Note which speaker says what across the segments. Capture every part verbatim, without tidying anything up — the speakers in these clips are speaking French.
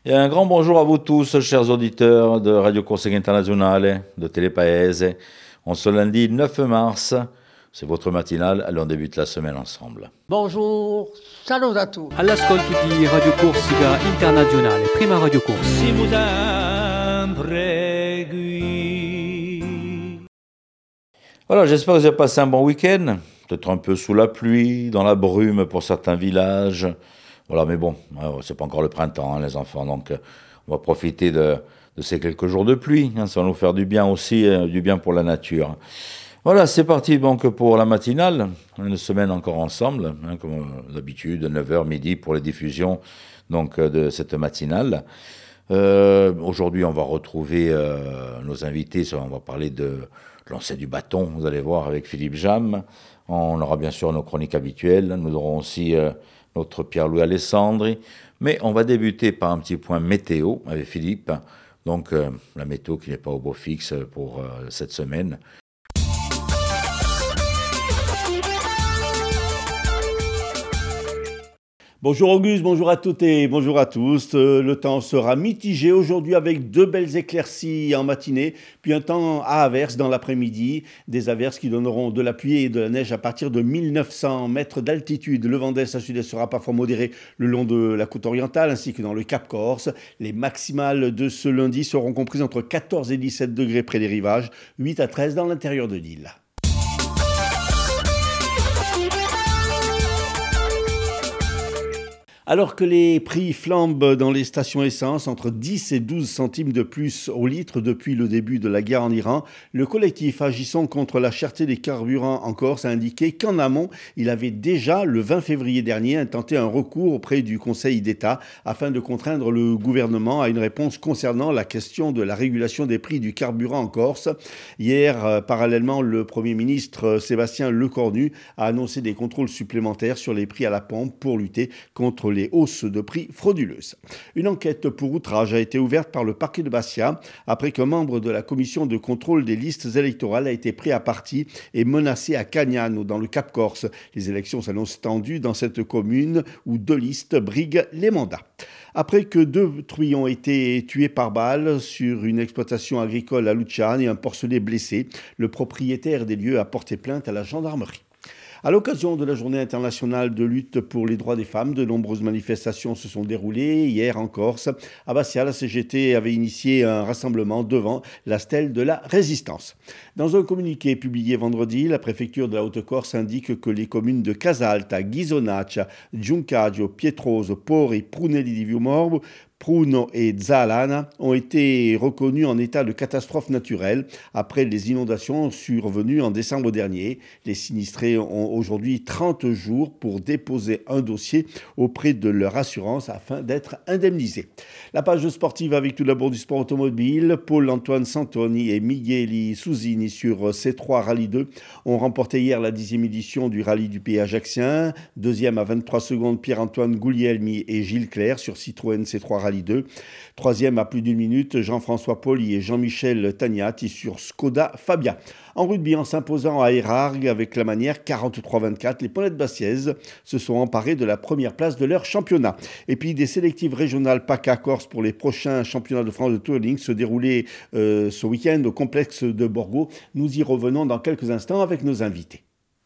Speaker 1: Et un grand bonjour à vous tous, chers auditeurs de Radio Corsica Internazionale, de Telepaese. On se lundi neuf mars, c'est votre matinale, allez on débute la semaine ensemble.
Speaker 2: Bonjour, salut à tous.
Speaker 3: All'ascolto di Radio Corsica Internazionale, prima Radio Corsica.
Speaker 4: Si vous impregui.
Speaker 1: Voilà, j'espère que vous avez passé un bon week-end, peut-être un peu sous la pluie, dans la brume pour certains villages. Voilà, mais bon, c'est pas encore le printemps, hein, les enfants, donc on va profiter de, de ces quelques jours de pluie. Hein, ça va nous faire du bien aussi, euh, du bien pour la nature. Voilà, c'est parti donc pour la matinale, une semaine encore ensemble, hein, comme d'habitude, neuf heures, midi pour les diffusions donc, de cette matinale. Euh, aujourd'hui, on va retrouver euh, nos invités, on va parler de lancer du bâton, vous allez voir, avec Philippe Jam. On aura bien sûr nos chroniques habituelles, nous aurons aussi... Euh, notre Pierre-Louis Alessandri, mais on va débuter par un petit point météo avec Philippe, donc euh, la météo qui n'est pas au beau fixe pour euh, cette semaine.
Speaker 5: Bonjour Auguste, bonjour à toutes et bonjour à tous. Euh, le temps sera mitigé aujourd'hui avec deux belles éclaircies en matinée, puis un temps à averse dans l'après-midi. Des averses qui donneront de la pluie et de la neige à partir de mille neuf cents mètres d'altitude. Le vent d'est à sud-est sera parfois modéré le long de la côte orientale ainsi que dans le Cap Corse. Les maximales de ce lundi seront comprises entre quatorze et dix-sept degrés près des rivages, huit à treize dans l'intérieur de l'île. Alors que les prix flambent dans les stations essence, entre dix et douze centimes de plus au litre depuis le début de la guerre en Iran, le collectif agissant contre la cherté des carburants en Corse a indiqué qu'en amont, il avait déjà, le vingt février dernier, intenté un recours auprès du Conseil d'État afin de contraindre le gouvernement à une réponse concernant la question de la régulation des prix du carburant en Corse. Hier, euh, parallèlement, le Premier ministre Sébastien Lecornu a annoncé des contrôles supplémentaires sur les prix à la pompe pour lutter contre les hausses de prix frauduleuses. Une enquête pour outrage a été ouverte par le parquet de Bastia après qu'un membre de la commission de contrôle des listes électorales a été pris à partie et menacé à Cagnano dans le Cap Corse. Les élections s'annoncent tendues dans cette commune où deux listes briguent les mandats. Après que deux truies ont été tués par balle sur une exploitation agricole à Luciane et un porcelet blessé, le propriétaire des lieux a porté plainte à la gendarmerie. À l'occasion de la journée internationale de lutte pour les droits des femmes, de nombreuses manifestations se sont déroulées hier en Corse. À Bastia, la C G T avait initié un rassemblement devant la stèle de la Résistance. Dans un communiqué publié vendredi, la préfecture de la Haute-Corse indique que les communes de Casalta, Ghisonaccia, Giuncaggio, Pietroso, Pori, Prunelli di Viumorbo, Pruno et Zalana ont été reconnus en état de catastrophe naturelle après les inondations survenues en décembre dernier. Les sinistrés ont aujourd'hui trente jours pour déposer un dossier auprès de leur assurance afin d'être indemnisés. La page sportive avec tout d'abord du sport automobile. Paul-Antoine Santoni et Migueli Susini sur C trois Rallye deux ont remporté hier la dixième édition du Rallye du Pays ajaccien. Deuxième à vingt-trois secondes, Pierre-Antoine Guglielmi et Gilles Clerc sur Citroën C trois Rallye deux. Troisième à plus d'une minute, Jean-François Poli et Jean-Michel Tagnati sur Skoda Fabia. En rugby, en s'imposant à Erargues avec la manière quarante-trois vingt-quatre, les Ponettes Bastiaises se sont emparés de la première place de leur championnat. Et puis des sélectives régionales PACA Corse pour les prochains championnats de France de touring se déroulaient euh, ce week-end au complexe de Borgo. Nous y revenons dans quelques instants avec nos invités.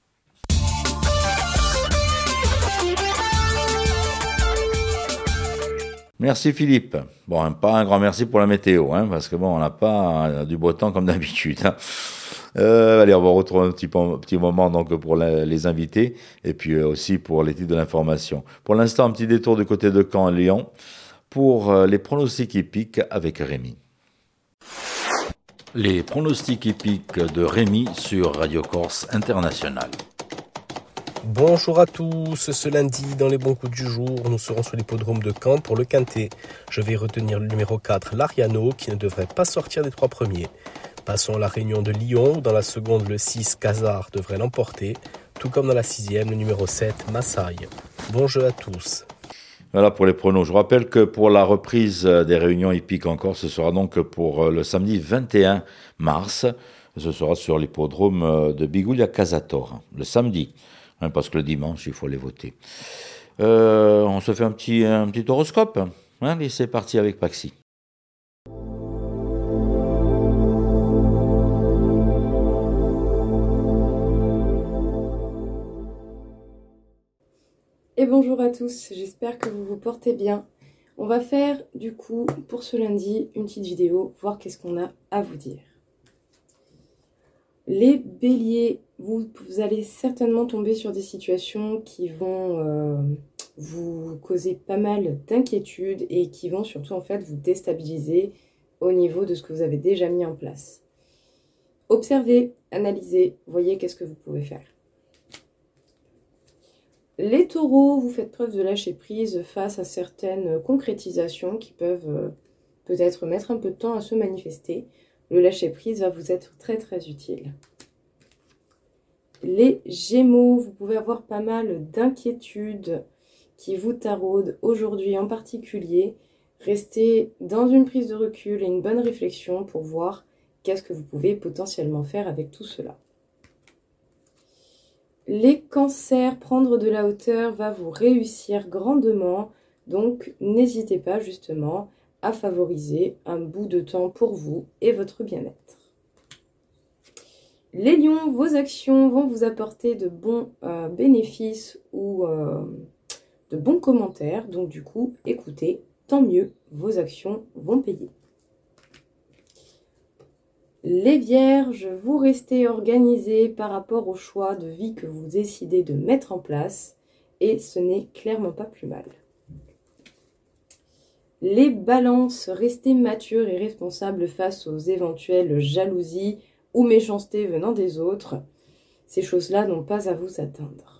Speaker 1: Merci Philippe. Bon, pas un grand merci pour la météo, hein, parce que bon, on n'a pas euh, du beau temps comme d'habitude. Hein. Euh, allez, on va retrouver un petit, un petit moment donc pour la, les invités et puis euh, aussi pour les titres de l'information. Pour l'instant, un petit détour du côté de Caen, Lyon, pour euh, les pronostics hippiques avec Rémi. Les pronostics hippiques de Rémi sur Radio Corse International.
Speaker 6: Bonjour à tous, ce lundi dans les bons coups du jour, nous serons sur l'hippodrome de Caen pour le Quintet. Je vais retenir le numéro quatre, l'Ariano, qui ne devrait pas sortir des trois premiers. Passons à la réunion de Lyon, où dans la seconde, le six, Casar, devrait l'emporter, tout comme dans la sixième, le numéro sept, Massaï. Bon jeu à tous.
Speaker 1: Voilà pour les pronos. Je rappelle que pour la reprise des réunions hippiques en Corse, ce sera donc pour le samedi vingt et un mars. Ce sera sur l'hippodrome de Biguglia Casator, le samedi. Hein, parce que le dimanche, il faut les voter. Euh, on se fait un petit, un petit horoscope. Allez, c'est parti avec Paxi.
Speaker 4: Et bonjour à tous, j'espère que vous vous portez bien. On va faire du coup pour ce lundi une petite vidéo, voir qu'est-ce qu'on a à vous dire. Les béliers, vous, vous allez certainement tomber sur des situations qui vont euh, vous causer pas mal d'inquiétudes et qui vont surtout en fait vous déstabiliser au niveau de ce que vous avez déjà mis en place. Observez, analysez, voyez qu'est-ce que vous pouvez faire. Les taureaux, vous faites preuve de lâcher prise face à certaines concrétisations qui peuvent euh, peut-être mettre un peu de temps à se manifester. Le lâcher prise va vous être très très utile. Les gémeaux, vous pouvez avoir pas mal d'inquiétudes qui vous taraudent aujourd'hui en particulier. Restez dans une prise de recul et une bonne réflexion pour voir qu'est-ce que vous pouvez potentiellement faire avec tout cela. Les cancers, prendre de la hauteur va vous réussir grandement, donc n'hésitez pas justement à favoriser un bout de temps pour vous et votre bien-être. Les lions, vos actions vont vous apporter de bons euh, bénéfices ou euh, de bons commentaires, donc du coup, écoutez, tant mieux, vos actions vont payer. Les vierges, vous restez organisés par rapport au choix de vie que vous décidez de mettre en place et ce n'est clairement pas plus mal. Les balances, restez matures et responsables face aux éventuelles jalousies ou méchancetés venant des autres. Ces choses-là n'ont pas à vous atteindre.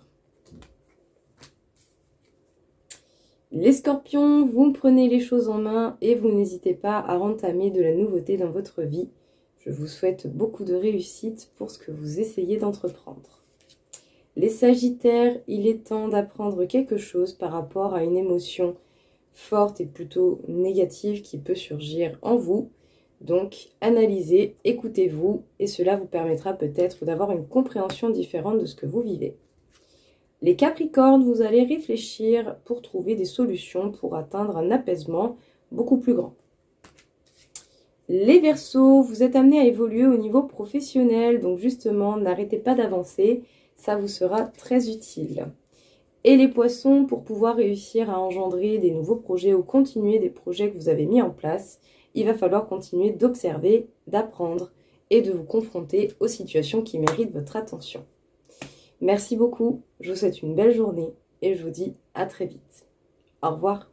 Speaker 4: Les scorpions, vous prenez les choses en main et vous n'hésitez pas à entamer de la nouveauté dans votre vie. Je vous souhaite beaucoup de réussite pour ce que vous essayez d'entreprendre. Les sagittaires, il est temps d'apprendre quelque chose par rapport à une émotion forte et plutôt négative qui peut surgir en vous. Donc, analysez, écoutez-vous et cela vous permettra peut-être d'avoir une compréhension différente de ce que vous vivez. Les capricornes, vous allez réfléchir pour trouver des solutions pour atteindre un apaisement beaucoup plus grand. Les Verseaux, vous êtes amenés à évoluer au niveau professionnel, donc justement, n'arrêtez pas d'avancer, ça vous sera très utile. Et les Poissons, pour pouvoir réussir à engendrer des nouveaux projets ou continuer des projets que vous avez mis en place, il va falloir continuer d'observer, d'apprendre et de vous confronter aux situations qui méritent votre attention. Merci beaucoup, je vous souhaite une belle journée et je vous dis à très vite. Au revoir.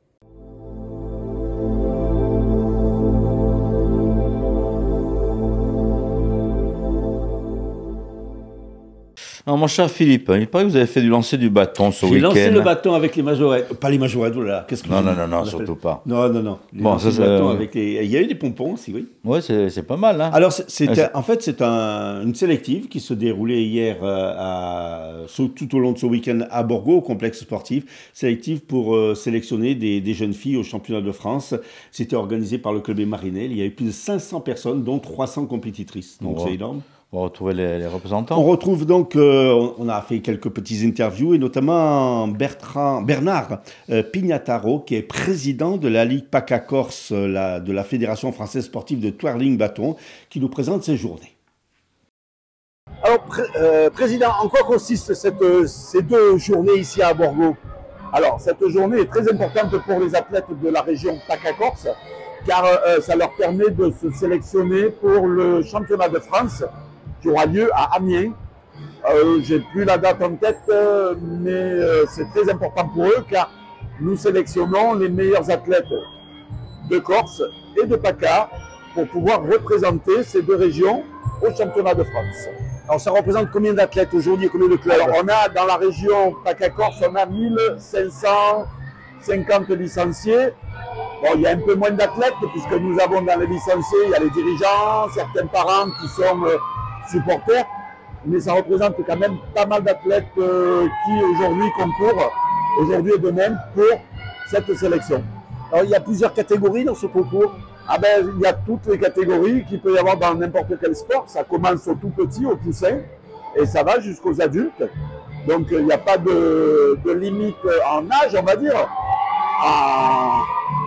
Speaker 1: Non, mon cher Philippe, il paraît que vous avez fait du lancer du bâton ce week-end.
Speaker 5: J'ai lancé le bâton avec les majorettes. Pas les majorettes, voilà. Qu'est-ce que
Speaker 1: Non,
Speaker 5: je-
Speaker 1: non, non, non,
Speaker 5: on
Speaker 1: surtout
Speaker 5: appelle-
Speaker 1: pas.
Speaker 5: Non, non, non. J'ai
Speaker 1: Bon,
Speaker 5: lancé
Speaker 1: ça,
Speaker 5: le bâton
Speaker 1: c'est-
Speaker 5: avec les... Il y a eu des pompons aussi, oui.
Speaker 1: Ouais, c'est c'est pas mal, hein.
Speaker 5: Alors, c'est- c'était,
Speaker 1: Ah, c'est-
Speaker 5: en fait, c'est un- une sélective qui se déroulait hier euh, à, sur- tout au long de ce week-end à Borgo, au complexe sportif. Sélective pour euh, sélectionner des, des jeunes filles au championnat de France. C'était organisé par le club des Marinelles. Il y avait plus de cinq cents personnes, dont trois cents compétitrices. Donc,
Speaker 1: Oh.
Speaker 5: c'est énorme.
Speaker 1: On va retrouver les, les représentants.
Speaker 5: On retrouve donc, euh, on- on a fait quelques petites interviews, et notamment Bertrand, Bernard euh, Pignataro, qui est président de la Ligue PACA Corse, euh, la- de la Fédération française sportive de twirling bâton, qui nous présente ces journées.
Speaker 7: Alors, pré- euh, Président, en quoi consistent cette, euh, ces deux journées ici à Borgo? Alors, cette journée est très importante pour les athlètes de la région PACA Corse, car euh, ça leur permet de se sélectionner pour le championnat de France qui aura lieu à Amiens. Euh, J'ai plus la date en tête, euh, mais euh, c'est très important pour eux, car nous sélectionnons les meilleurs athlètes de Corse et de PACA pour pouvoir représenter ces deux régions au championnat de France. Alors, ça représente combien d'athlètes aujourd'hui et combien de clubs? Alors, on a dans la région PACA Corse, on a mille cinq cent cinquante licenciés. Bon, il y a un peu moins d'athlètes puisque nous avons dans les licenciés, il y a les dirigeants, certains parents qui sont euh, supporters, mais ça représente quand même pas mal d'athlètes euh, qui aujourd'hui concourent, aujourd'hui et demain, pour cette sélection. Alors, il y a plusieurs catégories dans ce concours. Ah ben, il y a toutes les catégories qu'il peut y avoir dans n'importe quel sport. Ça commence au tout petit, au poussin, et ça va jusqu'aux adultes. Donc, il n'y a pas de, de limite en âge, on va dire. En,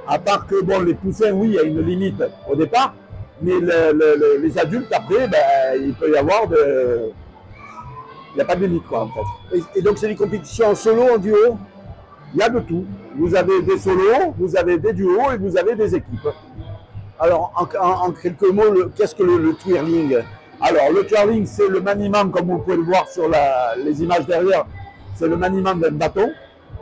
Speaker 7: À part que bon, les poussins, oui, il y a une limite au départ, mais le, le, le, les adultes, après, ben, il peut y avoir de... Il n'y a pas de limite, quoi, en fait.
Speaker 5: Et, et donc, c'est des compétitions en solo, en duo?
Speaker 7: Il y a de tout. Vous avez des solos, vous avez des duos et vous avez des équipes.
Speaker 5: Alors, en, en, en quelques mots, le, qu'est-ce que le, le twirling?
Speaker 7: Alors, le twirling, c'est le maniement, comme vous pouvez le voir sur la, les images derrière, c'est le maniement d'un bâton.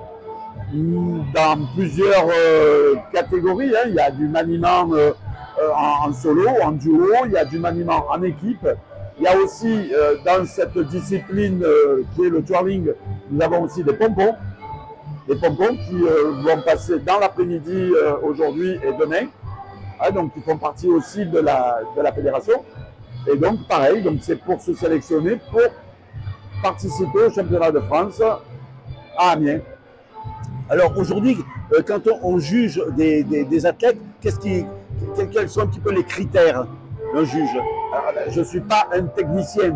Speaker 7: Dans plusieurs euh, catégories, hein. Il y a du maniement euh, en, en solo, en duo, il y a du maniement en équipe. Il y a aussi, euh, dans cette discipline euh, qui est le twirling, nous avons aussi des pompons. Des pompons qui euh, vont passer dans l'après-midi euh, aujourd'hui et demain. Ah, donc, ils font partie aussi de la, de la fédération. Et donc, pareil, donc c'est pour se sélectionner pour participer au championnat de France à Amiens.
Speaker 5: Alors, aujourd'hui, euh, quand on, on juge des, des, des athlètes, qu'est-ce qui, quels sont un petit peu les critères d'un juge?
Speaker 7: Alors, je ne suis pas un technicien,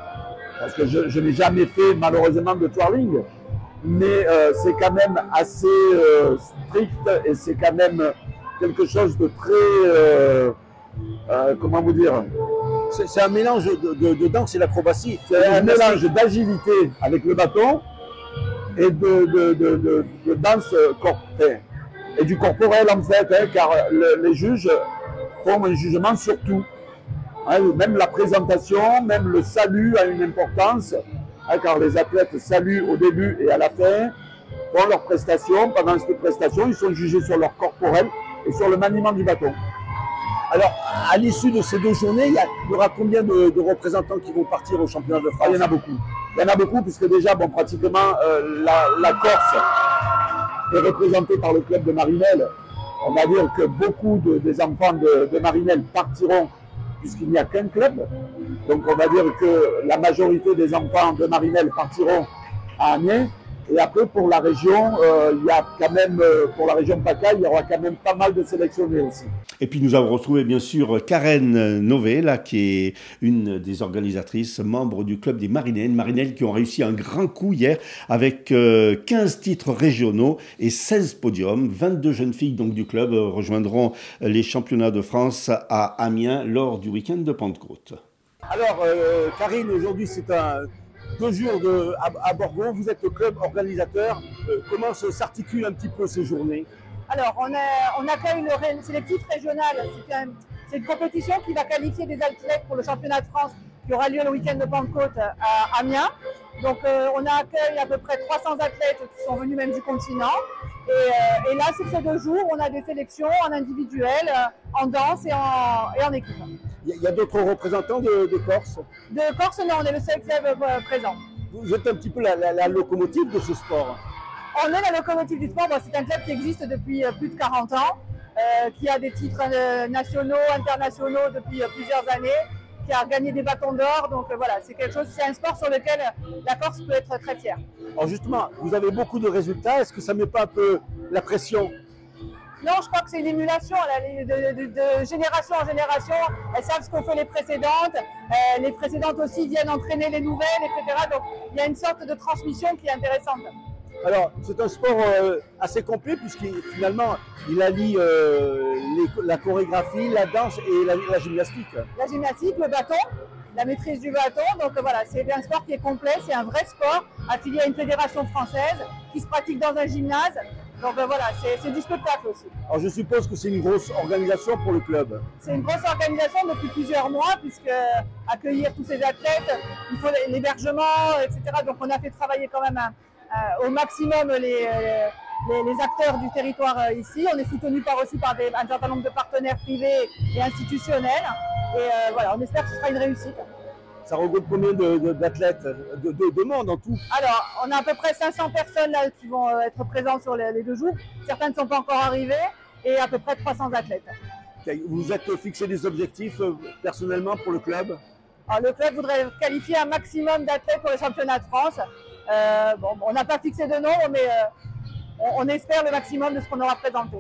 Speaker 7: parce que je, je n'ai jamais fait malheureusement de twirling, mais euh, c'est quand même assez euh, strict et c'est quand même quelque chose de très, euh, euh, comment vous dire,
Speaker 5: c'est, c'est un mélange de, de, de danse et d'acrobatie.
Speaker 7: C'est un mélange d'agilité avec le bâton et de, de, de, de, de danse corporelle et du corporel en fait, hein, car le, les juges font un jugement sur tout. Hein, même la présentation, même le salut a une importance, hein, car les athlètes saluent au début et à la fin, font leurs prestations. Pendant cette prestation, ils sont jugés sur leur corporel et sur le maniement du bâton.
Speaker 5: Alors, à l'issue de ces deux journées, il y, a, il y aura combien de, de représentants qui vont partir au championnat de France?
Speaker 7: Ah, il y en a beaucoup. Il y en a beaucoup, puisque déjà, bon, pratiquement, euh, la, la Corse est représentée par le club de Marinelle. On va dire que beaucoup de, des enfants de, de Marinelle partiront, puisqu'il n'y a qu'un club. Donc, on va dire que la majorité des enfants de Marinelle partiront à Amiens. Et après, pour la région, euh, il y a quand même, euh, pour la région PACA, il y aura quand même pas mal de sélectionnés aussi.
Speaker 5: Et puis nous avons retrouvé bien sûr Karen Nové, là, qui est une des organisatrices, membre du club des Marinelles, Marinelles qui ont réussi un grand coup hier avec euh, quinze titres régionaux et seize podiums. vingt-deux jeunes filles donc, du club euh, rejoindront les championnats de France à Amiens lors du week-end de Pentecôte.
Speaker 7: Alors, euh, Karine, aujourd'hui c'est un... deux jours de, à, à Borgo, vous êtes le club organisateur. Euh, comment s'articulent un petit peu ces journées?
Speaker 8: Alors, on, a, on accueille le ré, sélectif régional. C'est, un, c'est une compétition qui va qualifier des athlètes pour le championnat de France qui aura lieu le week-end de Pentecôte à Amiens. Donc, euh, on a accueilli à peu près trois cents athlètes qui sont venus même du continent. Et, euh, et là, sur ces deux jours, on a des sélections en individuel, en danse et en, et en équipe.
Speaker 7: Il y a d'autres représentants de, de Corse?
Speaker 8: De Corse, non, on est le seul club euh, présent.
Speaker 7: Vous êtes un petit peu la, la, la locomotive de ce sport?
Speaker 8: On est la locomotive du sport. Bon, c'est un club qui existe depuis euh, plus de quarante ans, euh, qui a des titres euh, nationaux, internationaux depuis euh, plusieurs années, qui a gagné des bâtons d'or. Donc euh, voilà, c'est quelque chose, c'est un sport sur lequel la Corse peut être très fière.
Speaker 7: Alors justement, vous avez beaucoup de résultats. Est-ce que ça ne met pas un peu la pression?
Speaker 8: Non, je crois que c'est une émulation de, de, de, de génération en génération. Elles savent ce qu'ont fait les précédentes. Euh, les précédentes aussi viennent entraîner les nouvelles, et cetera. Donc il y a une sorte de transmission qui est intéressante.
Speaker 7: Alors, c'est un sport euh, assez complet puisqu'il finalement, il allie euh, les, la chorégraphie, la danse et la, la gymnastique.
Speaker 8: La gymnastique, le bâton, la maîtrise du bâton. Donc voilà, c'est un sport qui est complet, c'est un vrai sport affilié à une fédération française qui se pratique dans un gymnase. Donc ben voilà, c'est, c'est du spectacle aussi.
Speaker 7: Alors je suppose que c'est une grosse organisation pour le club.
Speaker 8: C'est une grosse organisation depuis plusieurs mois, puisque accueillir tous ces athlètes, il faut l'hébergement, et cetera. Donc on a fait travailler quand même un, euh, au maximum les, les, les acteurs du territoire euh, ici. On est soutenu par aussi par des, un certain nombre de partenaires privés et institutionnels. Et euh, voilà, on espère que ce sera une réussite.
Speaker 7: Ça regroupe combien de, de, d'athlètes, de, de, de monde en tout?
Speaker 8: Alors, on a à peu près cinq cents personnes là, qui vont être présentes sur les, les deux jours. Certaines ne sont pas encore arrivées et à peu près trois cents athlètes.
Speaker 7: Vous vous êtes fixé des objectifs euh, personnellement pour le club?
Speaker 8: Alors, le club voudrait qualifier un maximum d'athlètes pour le championnat de France. Euh, bon, on n'a pas fixé de nombre, mais euh, on, on espère le maximum de ce qu'on aura présenté.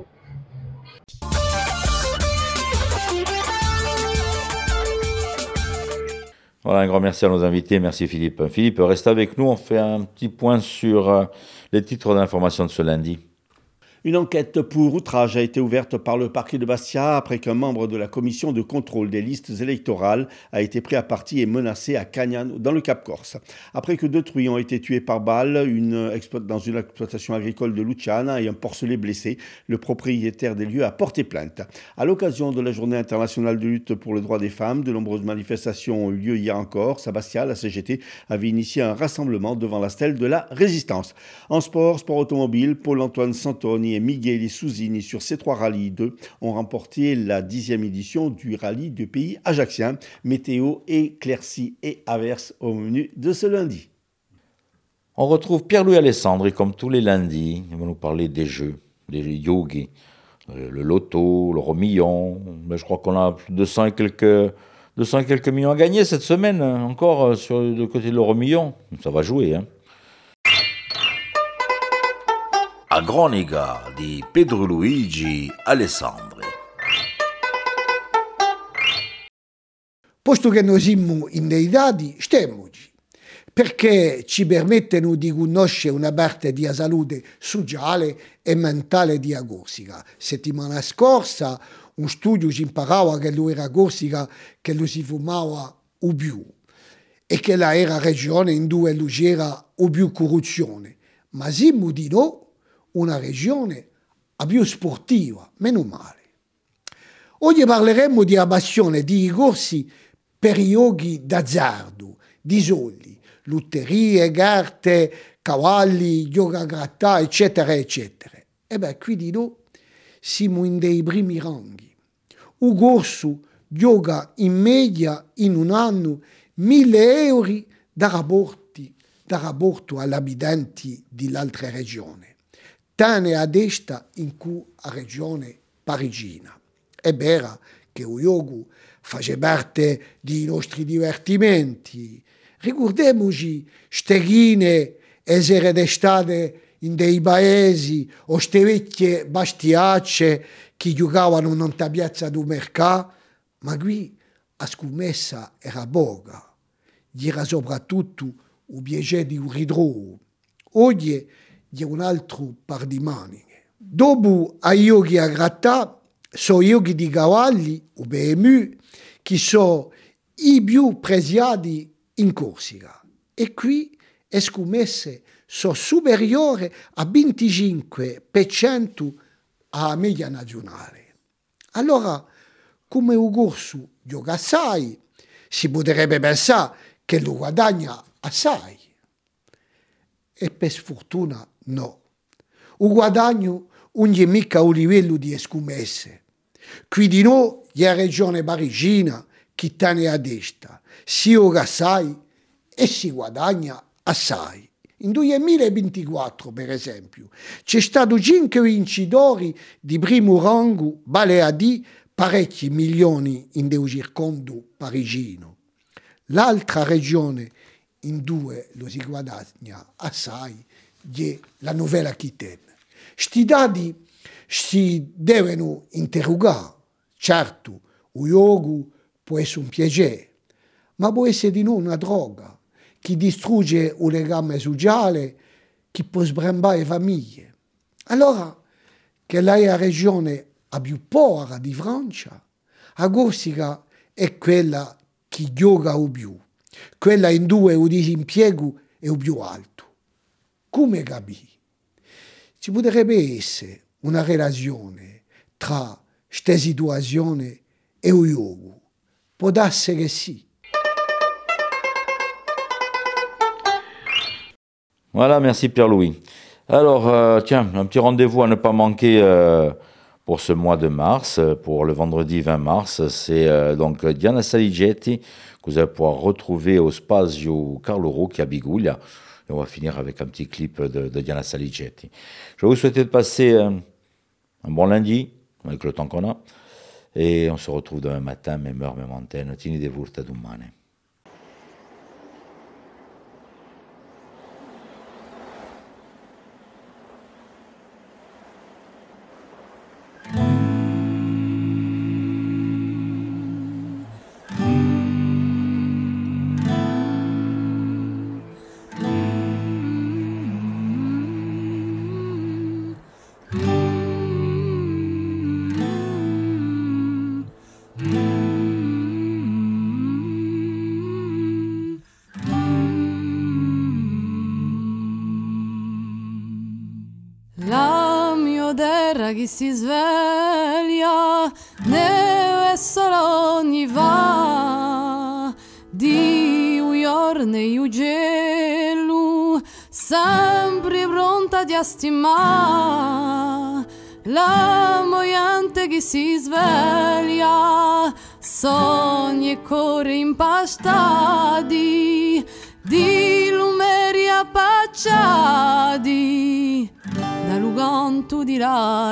Speaker 1: Voilà, un grand merci à nos invités. Merci Philippe. Philippe, reste avec nous. On fait un petit point sur les titres d'information de ce lundi.
Speaker 5: Une enquête pour outrage a été ouverte par le parquet de Bastia après qu'un membre de la commission de contrôle des listes électorales a été pris à partie et menacé à Cagnano, dans le Cap-Corse. Après que deux truies ont été tuées par balle une explo- dans une exploitation agricole de Luciana et un porcelet blessé, le propriétaire des lieux a porté plainte. À l'occasion de la journée internationale de lutte pour le droit des femmes, de nombreuses manifestations ont eu lieu hier encore. À Bastia, la C G T avait initié un rassemblement devant la stèle de la Résistance. En sport, sport automobile, Paul-Antoine Santoni et Miguel Souzini sur C trois Rallye deux ont remporté la dixième édition du rallye du pays ajaccien. Météo, éclaircies et averses au menu de ce lundi.
Speaker 1: On retrouve Pierre-Louis Alessandri comme tous les lundis. Il va nous parler des jeux, des yogis, le loto, le romillon. Mais je crois qu'on a plus de deux cents et quelques, deux cents et quelques millions à gagner cette semaine encore sur le côté de l'euro-million. Ça va jouer, hein.
Speaker 9: A Gronica di Pedro Luigi Alessandri.
Speaker 2: Posto che noi siamo in dei dati, stemmoci, perché ci permettono di conoscere una parte della salute sociale e mentale di Corsica. Settimana scorsa un studio ci imparava che lui era Corsica, che lui si fumava o più, e che la era regione in due lui c'era o più corruzione. Ma siamo di no una regione a più sportiva, meno male. Oggi parleremo di passione di corsi per i giochi d'azzardo, di soldi, lotterie, carte, cavalli, gioca grattà, eccetera, eccetera. E beh, qui di noi siamo in dei primi ranghi. Un corso gioca in media in un anno mille euro da rapporti, da rapporto agli abitanti dell'altra regione. Tane a destra in cui a regione parigina. È vero che il gioco fa parte dei nostri divertimenti. Ricordiamoci steghine e sere d'estate in dei paesi o ste vecchie bastiacce che giocavano in una piazza del mercato, ma qui la scommessa era poca. Era soprattutto il piacere di un ritrovo. Oggi di un altro par di maniche. Dopo ai giochi a grattà, sono i giochi di cavalli, o B M U, che sono i più preziati in Corsica. E qui le scommesse sono superiori al venticinque per cento alla media nazionale. Allora, come un corso gioca assai, si potrebbe pensare che lo guadagna assai. E per sfortuna no. Il guadagno non è mica a livello di scommesse. Qui di noi è la regione parigina che tiene a destra. Si gioca assai e si guadagna assai. In duemilaventiquattro, per esempio, c'è stato cinque vincitori di primo rango, vale a dire parecchi milioni in del circondo parigino. L'altra regione in due lo si guadagna assai, è la Novella Aquitaine. Sti dati si devono interrogare. Certo, il gioco può essere un piacere, ma può essere di noi una droga che distrugge il legame sociale, che può sbrambare le famiglie. Allora, che lei è la regione a più povera di Francia, a Corsica è quella che gioca o più, quella in due il disimpiego è il più alto. Come capire? Ci potrebbe essere una relazione tra queste situazioni e il gioco. Può darsi che sì.
Speaker 1: Voilà, merci Pierre-Louis. Alors, euh, tiens, un petit rendez-vous à ne pas manquer euh, pour ce mois de mars, pour le vendredi vingt mars. C'est euh, donc Diana Saligetti que vous allez pouvoir retrouver au Spazio Carlo Rocchi à Biguglia. Et on va finir avec un petit clip de, de Diana Saligetti. Je vais vous souhaiter de passer euh, un bon lundi, avec le temps qu'on a. Et on se retrouve demain matin, même heure, même antenne. Tini de vurta domani.
Speaker 10: Mm-hmm. chi si sveglia, ne è solo ogni va, di un giorno e un gelo, sempre pronta di stimare, la moiante che si sveglia, sogni e cuori impastati, di lumeri appacciati, da luganto di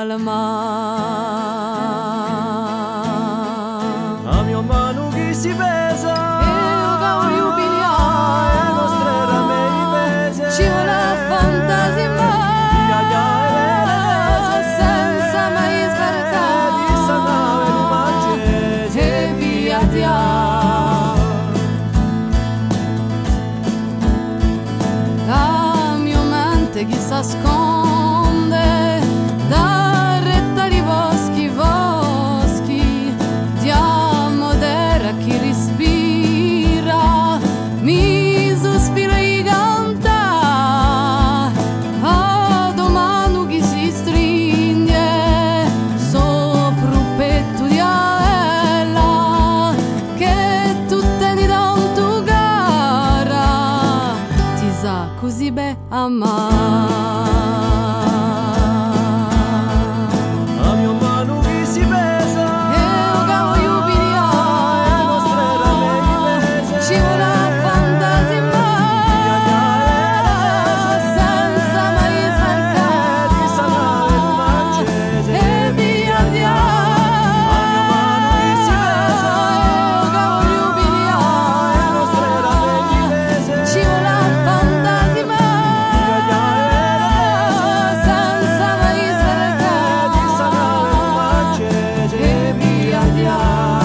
Speaker 10: l'alma.
Speaker 11: A mio mano che si pesa,
Speaker 10: e o cavolo
Speaker 11: e nostre rame di pese,
Speaker 10: ci vuole fantasia senza mai sbarcare,
Speaker 11: di sta nave lumangese,
Speaker 10: e via via. Da mio mente chi s'asconde, da retta di boschi, boschi, di amodera chi respira, mi sospira e canta, a domani chi si stringe, sopra un petto di ella, che tu tieni tanto cara, ti sa così be amare.
Speaker 11: a mio mano che si pesa,
Speaker 10: E o cavolo pilia,
Speaker 11: e nostre rame di pese,
Speaker 10: ci vuole fantasia senza mai
Speaker 11: di
Speaker 10: sbarcare,
Speaker 11: sta nave lumangese,
Speaker 10: e via via.
Speaker 11: a mio mano che si pesa,
Speaker 10: E o cavolo pilia,
Speaker 11: e nostre rame di pese,
Speaker 10: ci vuole fantasia senza mai
Speaker 11: di sta nave
Speaker 10: sbarcare,
Speaker 11: lumangese,
Speaker 10: e via via.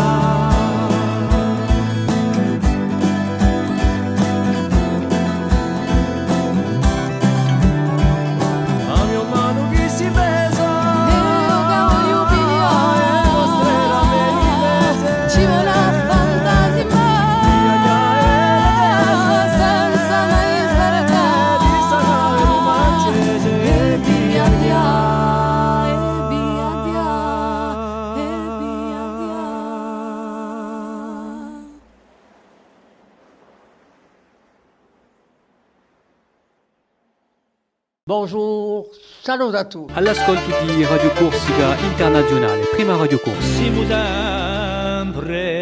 Speaker 11: a mio mano che si pesa,
Speaker 10: E o cavolo pilia,
Speaker 11: e nostre rame di pese,
Speaker 10: ci vuole fantasia senza mai sbarcare,
Speaker 11: di sta nave lumangese,
Speaker 10: e via via, e via via, e via via.
Speaker 12: Bonjour, salut à tous.
Speaker 3: All'ascolto di Radio Corsica Internazionale, prima Radio Corsica.
Speaker 11: siamo sempre